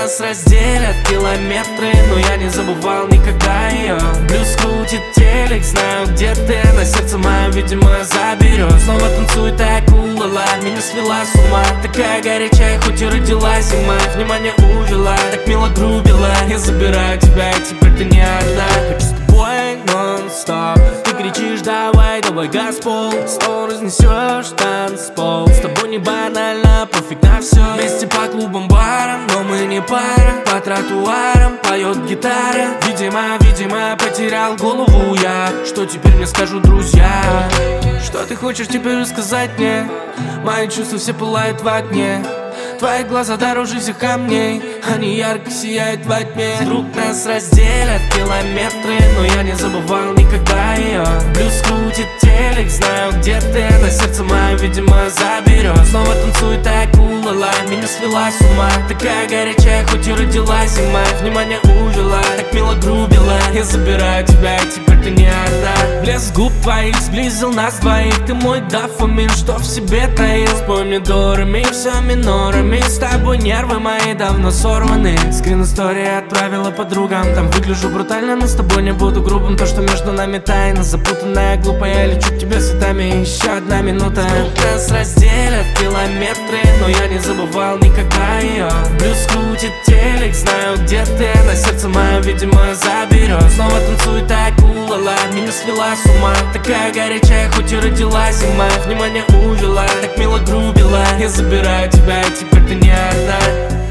Нас разделят километры, но я не забывал никогда ее. Блюз крутит телек, знаю, где ты. На сердце моем, видимо, заберет. Снова танцует акула, меня свела с ума. Такая горячая, хоть и родилась зима. Внимание увела, так мило грубила. Я забираю тебя, и теперь ты не одна. Хочу с тобой нон-стоп. Ты кричишь, давай, давай газ пол. Снова разнесешь танцпол. С тобой не банально, пофиг на все. Вместе по клубам, барам, но мы не пара. По тротуарам поет гитара. Видимо, потерял голову я. Что теперь мне скажут друзья? Что ты хочешь теперь рассказать мне? Мои чувства все пылают в огне. Твои глаза дороже всех камней. Они ярко сияют во тьме. Вдруг нас разделят километры, но я не забывал никогда ее. Блюз крутит телек, знаю, где ты. На сердце моем, видимо, заберет. Снова танцует акула, меня свела с ума. Такая горячая, хоть и родилась зима. Внимание увела, так мило грубила. Я забираю тебя, и теперь ты не одна. Блеск губ твоих сблизил нас двоих. Ты мой дофамин, что в себе таил. Спой мне дорами, все минорами. С тобой нервы мои давно сорваны. Скрин истории отправила подругам. Там выгляжу брутально, но с тобой не буду грубым. То, что между нами тайна запутанная, глупая. Я лечу к тебе цветами, еще одна минута. Нас разделят километры, но я не забывал никогда ее. Блюз крутит телек, знаю, где ты. На сердце моем, видимо, заберет. Снова танцует акула, меня свела с ума. Такая горячая, хоть и родилась зима. Внимание увела, так мило грубила. Я забираю тебя, и теперь ты не одна.